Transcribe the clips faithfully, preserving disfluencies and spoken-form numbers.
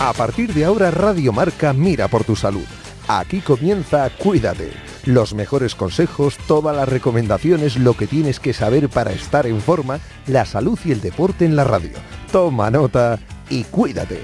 A partir de ahora, Radio Marca mira por tu salud. Aquí comienza Cuídate. Los mejores consejos, todas las recomendaciones, lo que tienes que saber para estar en forma, la salud y el deporte en la radio. Toma nota y cuídate.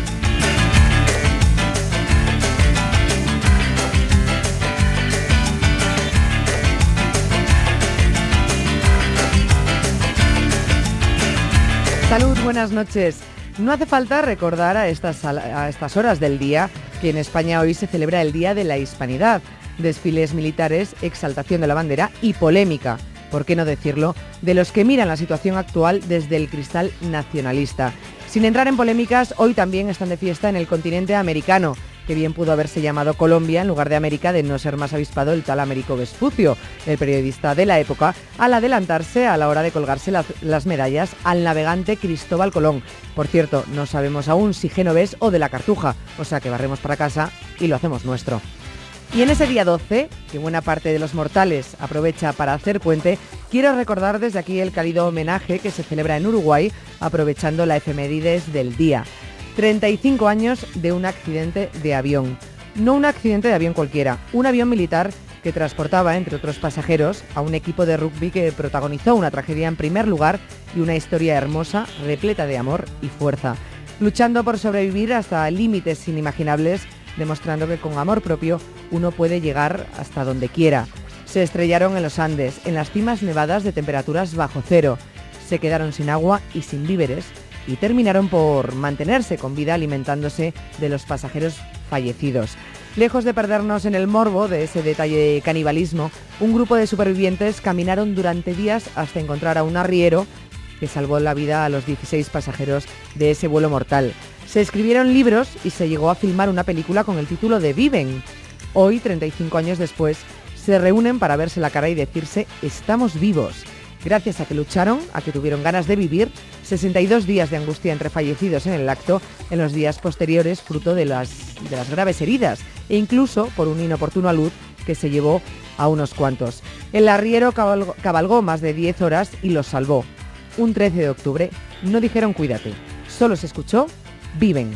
Salud, buenas noches. No hace falta recordar a estas, a estas horas del día que en España hoy se celebra el Día de la Hispanidad. Desfiles militares, exaltación de la bandera y polémica, por qué no decirlo, de los que miran la situación actual desde el cristal nacionalista. Sin entrar en polémicas, hoy también están de fiesta en el continente americano, que bien pudo haberse llamado Colombia en lugar de América de no ser más avispado el tal Américo Vespucio, el periodista de la época, al adelantarse a la hora de colgarse las, las medallas al navegante Cristóbal Colón. Por cierto, no sabemos aún si genovés o de la Cartuja, o sea que barremos para casa y lo hacemos nuestro. Y en ese día doce, que buena parte de los mortales aprovecha para hacer puente, quiero recordar desde aquí el cálido homenaje que se celebra en Uruguay, aprovechando la efemérides del día. treinta y cinco años de un accidente de avión. No un accidente de avión cualquiera, un avión militar que transportaba, entre otros pasajeros, a un equipo de rugby que protagonizó una tragedia en primer lugar y una historia hermosa, repleta de amor y fuerza. Luchando por sobrevivir hasta límites inimaginables, demostrando que con amor propio uno puede llegar hasta donde quiera. Se estrellaron en los Andes, en las cimas nevadas de temperaturas bajo cero. Se quedaron sin agua y sin víveres y terminaron por mantenerse con vida alimentándose de los pasajeros fallecidos. Lejos de perdernos en el morbo de ese detalle de canibalismo, un grupo de supervivientes caminaron durante días hasta encontrar a un arriero que salvó la vida a los dieciséis pasajeros de ese vuelo mortal. Se escribieron libros y se llegó a filmar una película con el título de Viven. Hoy, treinta y cinco años después, se reúnen para verse la cara y decirse «estamos vivos». Gracias a que lucharon, a que tuvieron ganas de vivir, sesenta y dos días de angustia entre fallecidos en el acto, en los días posteriores fruto de las, de las graves heridas e incluso por un inoportuno alud que se llevó a unos cuantos. El arriero cabalgó, cabalgó más de diez horas y los salvó. Un trece de octubre no dijeron cuídate, solo se escuchó viven.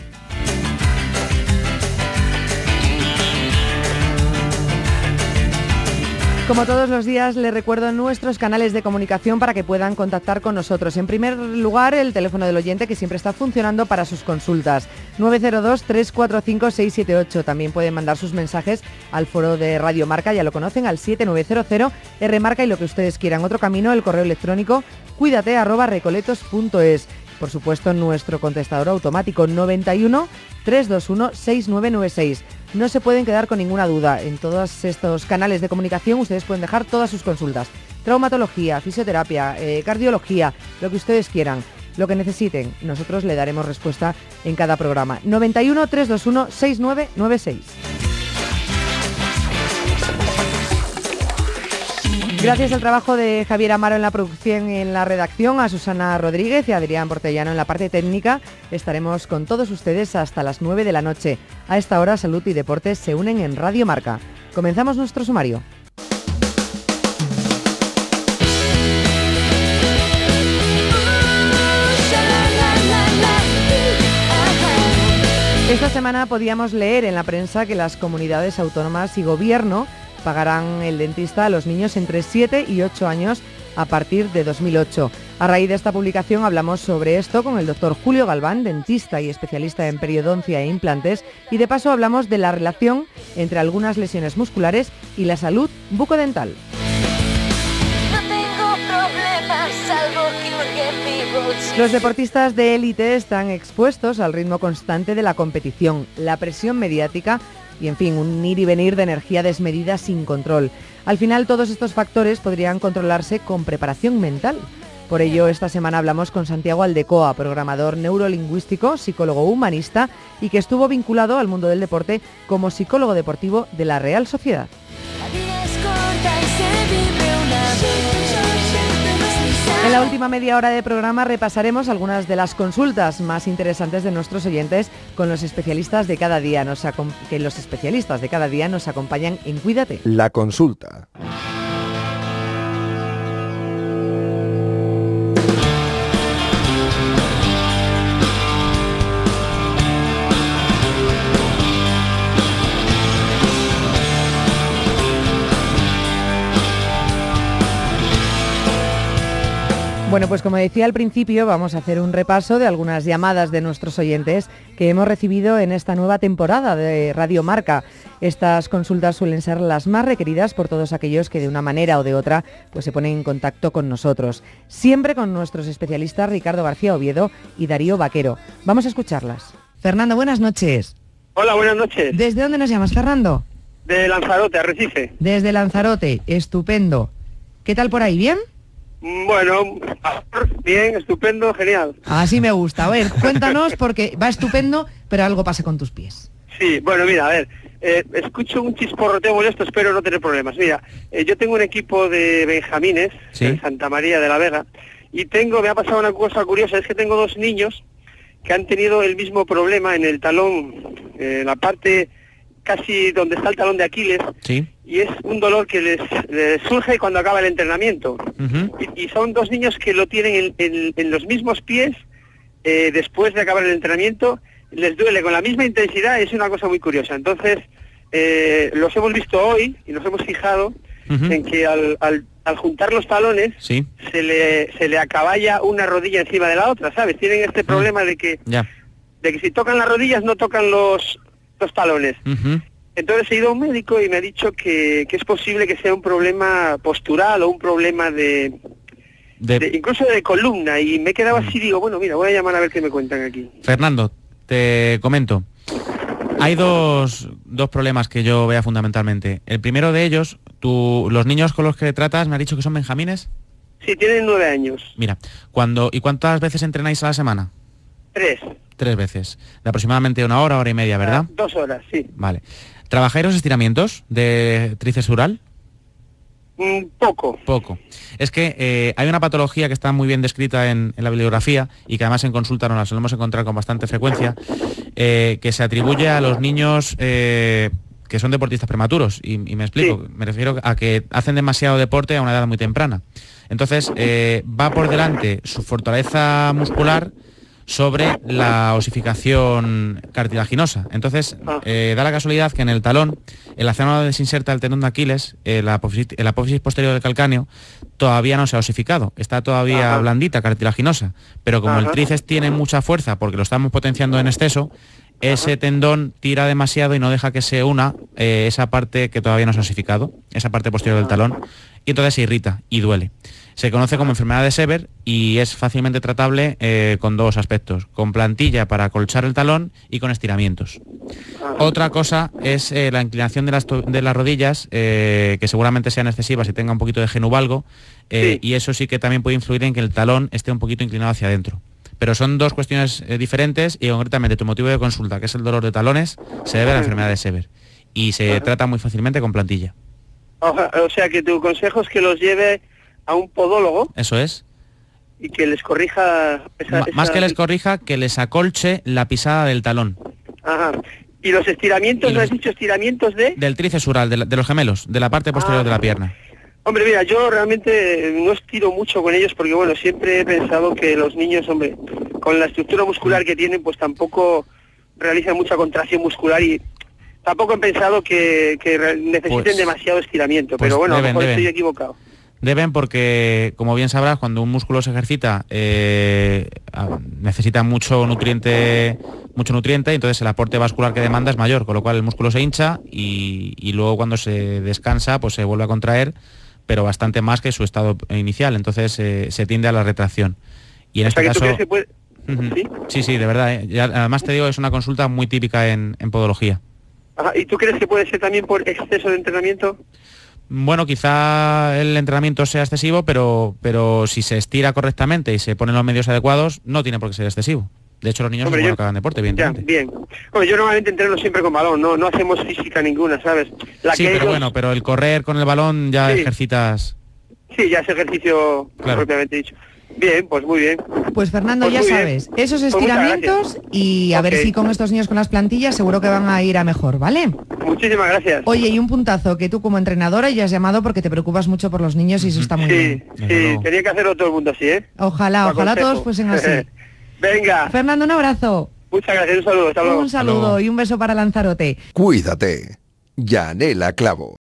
Como todos los días, les recuerdo nuestros canales de comunicación para que puedan contactar con nosotros. En primer lugar, el teléfono del oyente, que siempre está funcionando para sus consultas. nueve cero dos, tres cuatro cinco, seis siete ocho. También pueden mandar sus mensajes al foro de Radio Marca, ya lo conocen, al siete nueve cero cero R Marca y lo que ustedes quieran. Otro camino, el correo electrónico cuídate arroba recoletos punto es. Por supuesto, nuestro contestador automático noventa y uno, trescientos veintiuno, sesenta y nueve noventa y seis. No se pueden quedar con ninguna duda. En todos estos canales de comunicación ustedes pueden dejar todas sus consultas. Traumatología, fisioterapia, eh, cardiología, lo que ustedes quieran, lo que necesiten. Nosotros le daremos respuesta en cada programa. noventa y uno, trescientos veintiuno, sesenta y nueve noventa y seis. Gracias al trabajo de Javier Amaro en la producción y en la redacción, a Susana Rodríguez y a Adrián Portellano en la parte técnica, estaremos con todos ustedes hasta las nueve de la noche. A esta hora, salud y deportes se unen en Radio Marca. Comenzamos nuestro sumario. Esta semana podíamos leer en la prensa que las comunidades autónomas y gobierno pagarán el dentista a los niños entre siete y ocho años a partir de dos mil ocho. A raíz de esta publicación hablamos sobre esto con el doctor Julio Galván, dentista y especialista en periodoncia e implantes, y de paso hablamos de la relación entre algunas lesiones musculares y la salud bucodental. Los deportistas de élite están expuestos al ritmo constante de la competición, la presión mediática y, en fin, un ir y venir de energía desmedida sin control. Al final, todos estos factores podrían controlarse con preparación mental. Por ello, esta semana hablamos con Santiago Aldecoa, programador neurolingüístico, psicólogo humanista y que estuvo vinculado al mundo del deporte como psicólogo deportivo de la Real Sociedad. En la última media hora de programa repasaremos algunas de las consultas más interesantes de nuestros oyentes con los especialistas de cada día. Nos acom- que los especialistas de cada día nos acompañan en Cuídate. La consulta. Bueno, pues como decía al principio, vamos a hacer un repaso de algunas llamadas de nuestros oyentes que hemos recibido en esta nueva temporada de Radio Marca. Estas consultas suelen ser las más requeridas por todos aquellos que de una manera o de otra pues se ponen en contacto con nosotros. Siempre con nuestros especialistas Ricardo García Oviedo y Darío Vaquero. Vamos a escucharlas. Fernando, buenas noches. Hola, buenas noches. ¿Desde dónde nos llamas, Fernando? De Lanzarote, Arrecife. Desde Lanzarote, estupendo. ¿Qué tal por ahí, bien? Bueno, bien, estupendo, genial. Así me gusta. A ver, cuéntanos, porque va estupendo, pero algo pasa con tus pies. Sí, bueno, mira, a ver, eh, escucho un chisporroteo molesto, espero no tener problemas. Mira, eh, yo tengo un equipo de benjamines, ¿sí?, en Santa María de la Vega, y tengo, me ha pasado una cosa curiosa, es que tengo dos niños que han tenido el mismo problema en el talón, eh, en la parte casi donde está el talón de Aquiles, sí, y es un dolor que les, les surge cuando acaba el entrenamiento. Uh-huh. Y, y son dos niños que lo tienen en, en, en los mismos pies, eh, después de acabar el entrenamiento, les duele con la misma intensidad, es una cosa muy curiosa. Entonces, eh, los hemos visto hoy y nos hemos fijado uh-huh. en que al, al, al juntar los talones, sí, se le se le acaballa una rodilla encima de la otra, ¿sabes? Tienen este uh-huh. problema de que, yeah. de que si tocan las rodillas no tocan los... los talones. Uh-huh. Entonces he ido a un médico y me ha dicho que, que es posible que sea un problema postural o un problema de, de... de incluso de columna, y me he quedado así, digo, bueno, mira, voy a llamar a ver qué me cuentan aquí. Fernando, te comento. Hay dos, dos problemas que yo vea fundamentalmente. El primero de ellos, tú, los niños con los que tratas, me has dicho que son benjamines. Sí, tienen nueve años. Mira, cuando ¿y cuántas veces entrenáis a la semana? Tres. Tres veces. De aproximadamente una hora, hora y media, ¿verdad? Ah, dos horas, sí. Vale. ¿Trabajáis los estiramientos de tríceps dural? Mm, poco. Poco. Es que eh, hay una patología que está muy bien descrita en, en la bibliografía y que además en consulta nos la solemos encontrar con bastante frecuencia, eh, que se atribuye a los niños eh, que son deportistas prematuros. Y, y me explico, sí. Me refiero a que hacen demasiado deporte a una edad muy temprana. Entonces, eh, va por delante su fortaleza muscular sobre la osificación cartilaginosa. Entonces, eh, da la casualidad que en el talón, en la zona donde se inserta el tendón de Aquiles, eh, la, apófisis, la apófisis posterior del calcáneo, todavía no se ha osificado, está todavía Ajá. blandita, cartilaginosa, pero como Ajá. el tríceps tiene mucha fuerza porque lo estamos potenciando en exceso, ese Ajá. tendón tira demasiado y no deja que se una eh, esa parte que todavía no se ha osificado, esa parte posterior del talón, y entonces se irrita y duele. Se conoce como enfermedad de Sever y es fácilmente tratable eh, con dos aspectos, con plantilla para acolchar el talón y con estiramientos. Otra cosa es eh, la inclinación de las, de las rodillas, eh, que seguramente sean excesivas y tenga un poquito de genuvalgo, eh, sí. y eso sí que también puede influir en que el talón esté un poquito inclinado hacia adentro. Pero son dos cuestiones eh, diferentes y concretamente tu motivo de consulta, que es el dolor de talones, se debe a la enfermedad de Sever y se Ajá. trata muy fácilmente con plantilla. O sea que tu consejo es que los lleve a un podólogo. Eso es. Y que les corrija... Esa, Más esa... que les corrija, que les acolche la pisada del talón. Ajá. ¿Y los estiramientos, y los... no has dicho estiramientos de...? Del tríceps dural, de, la, de los gemelos, de la parte posterior ah. de la pierna. Hombre, mira, yo realmente no estiro mucho con ellos porque, bueno, siempre he pensado que los niños, hombre, con la estructura muscular que tienen, pues tampoco realizan mucha contracción muscular y tampoco he pensado que, que necesiten pues, demasiado estiramiento. Pues pero bueno, deben, a lo mejor deben. estoy equivocado. Deben porque, como bien sabrás, cuando un músculo se ejercita eh, necesita mucho nutriente, mucho nutriente, y entonces el aporte vascular que demanda es mayor, con lo cual el músculo se hincha y, y luego cuando se descansa pues se vuelve a contraer, pero bastante más que su estado inicial, entonces eh, se tiende a la retracción. Y en o este sea, caso... ¿tú crees que puede... uh-huh. ¿Sí? sí, sí, de verdad. ¿eh? Ya, además te digo, es una consulta muy típica en, en podología. Ajá. ¿Y tú crees que puede ser también por exceso de entrenamiento? Bueno, quizá el entrenamiento sea excesivo, pero, pero si se estira correctamente y se ponen los medios adecuados, no tiene por qué ser excesivo. De hecho, los niños Hombre, no yo, hagan deporte, evidentemente. Ya, bien. Hombre, yo normalmente entreno siempre con balón, no no hacemos física ninguna, ¿sabes? La sí, que pero ellos... bueno, pero el correr con el balón ya sí. ejercitas... Sí, ya es ejercicio claro. propiamente dicho. Bien, pues muy bien. Pues Fernando, pues ya sabes, bien. esos estiramientos pues y a okay. ver si con estos niños con las plantillas seguro que van a ir a mejor, ¿vale? Muchísimas gracias. Oye, y un puntazo, que tú como entrenadora ya has llamado porque te preocupas mucho por los niños y eso está muy sí, bien. Sí, sí, tenía que hacerlo todo el mundo así, ¿eh? Ojalá, Lo ojalá aconsejo. Todos fuesen así. Venga. Fernando, un abrazo. Muchas gracias, un saludo, hasta luego. Un saludo y un beso para Lanzarote. Cuídate. Yanela Clavo.